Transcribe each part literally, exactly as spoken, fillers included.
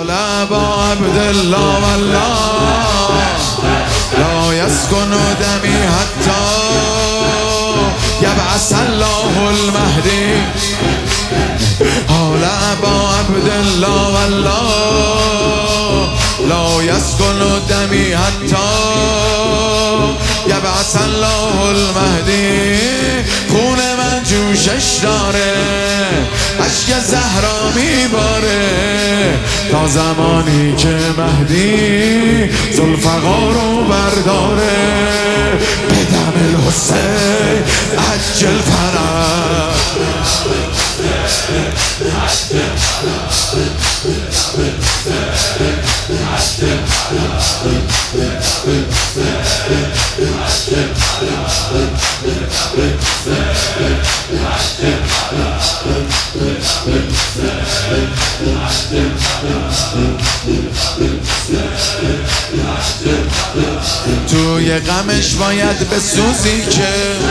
حال ابا عبدالله والله لا يسكن دمي حتى يبعث الله المهدي. حال ابا عبدالله والله لا يسكن دمي حتى یبعث الله المهدی. خون من جوشش داره، اشک زهرا میباره، تا زمانی که مهدی ذوالفقار رو برداره. به دم الحسین عجل فرج، توی غمش باید بسوزی که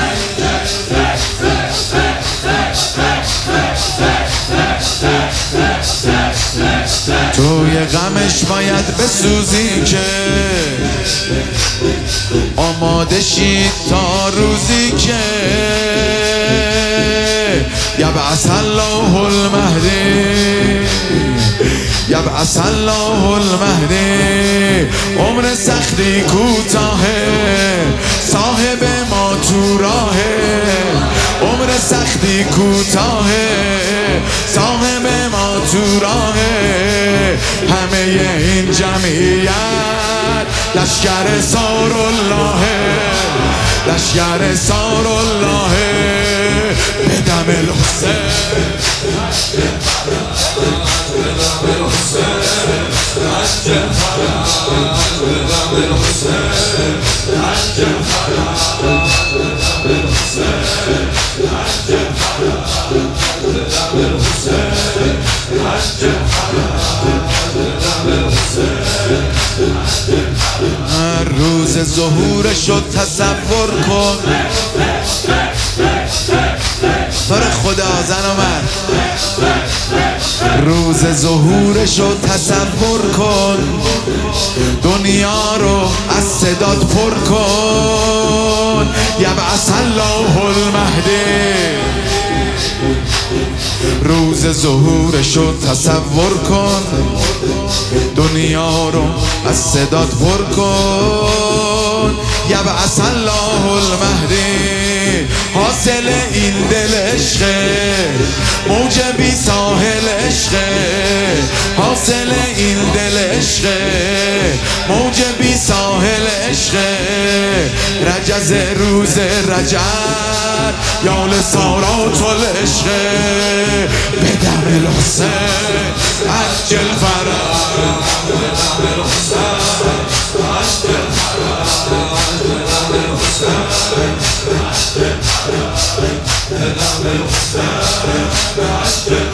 توی غمش باید بسوزی که آماده شید تا روزی که یبعث الله المهدی. یبعث الله المهدی. عمر سختی کوتاهه، صاحب ما تو راهه. عمر سختی کوتاهه، صاحب ما تو راهه. همه این جمعیت لشکر سارالله، لشکر سارالله. به دم الحسین هر روز ظهورشو تصور کن. بر خدا زن و مرد روز ظهورشو تصور کن. دنیا رو از صدات پر کن. یبعث الله المهدی. روز ظهورشو تصور کن. دنیا رو از صدات پر کن. یبعث الله المهدی. حاصل این دل عشقه، موج بی ساحل عشقه. حاصل این دل عشقه، موج بی ساحل عشقه. رجز روز رجب یال سارات العشقه. به دم الحسین عجل فرج، به دم الحسین عجل فرج، به دم الحسین عجل فرج، به دم الحسین عجل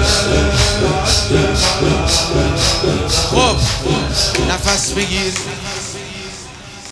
فرج. خب نفس بگیر.